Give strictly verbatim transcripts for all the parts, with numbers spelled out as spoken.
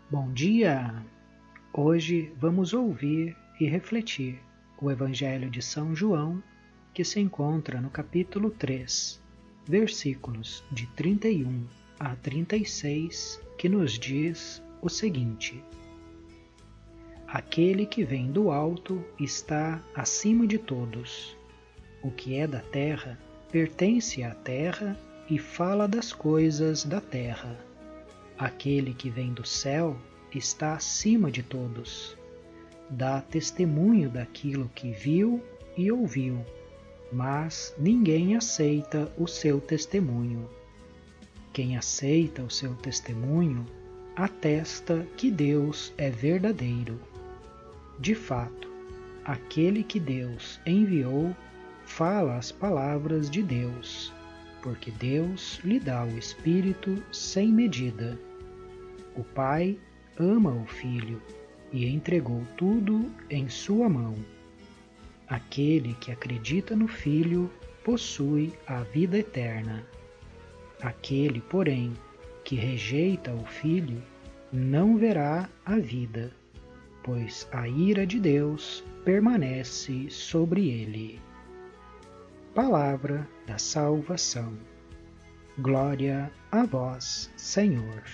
Bom dia! Hoje vamos ouvir e refletir o Evangelho de São João, que se encontra no capítulo três, versículos de trinta e um a trinta e seis, que nos diz o seguinte: Aquele que vem do alto está acima de todos. O que é da terra pertence à terra e fala das coisas da terra. Aquele que vem do céu está acima de todos. Dá testemunho daquilo que viu e ouviu, mas ninguém aceita o seu testemunho. Quem aceita o seu testemunho atesta que Deus é verdadeiro. De fato, aquele que Deus enviou fala as palavras de Deus, porque Deus lhe dá o Espírito sem medida. O Pai ama o Filho e entregou tudo em sua mão. Aquele que acredita no Filho possui a vida eterna. Aquele, porém, que rejeita o Filho não verá a vida, pois a ira de Deus permanece sobre ele. Palavra da salvação. Glória a vós, Senhor.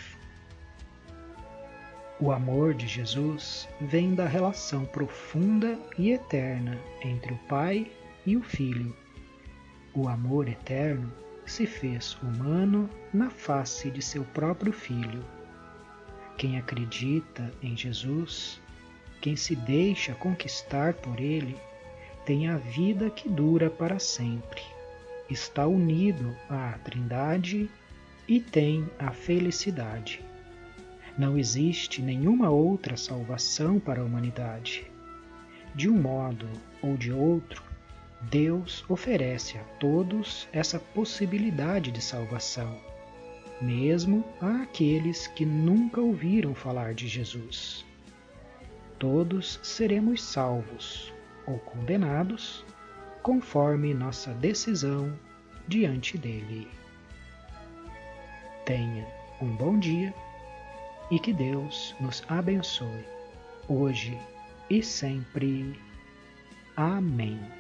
O amor de Jesus vem da relação profunda e eterna entre o Pai e o Filho. O amor eterno se fez humano na face de seu próprio Filho. Quem acredita em Jesus, quem se deixa conquistar por Ele, tem a vida que dura para sempre, está unido à Trindade e tem a felicidade. Não existe nenhuma outra salvação para a humanidade. De um modo ou de outro, Deus oferece a todos essa possibilidade de salvação, mesmo àqueles que nunca ouviram falar de Jesus. Todos seremos salvos ou condenados, conforme nossa decisão diante dele. Tenha um bom dia e que Deus nos abençoe, hoje e sempre. Amém.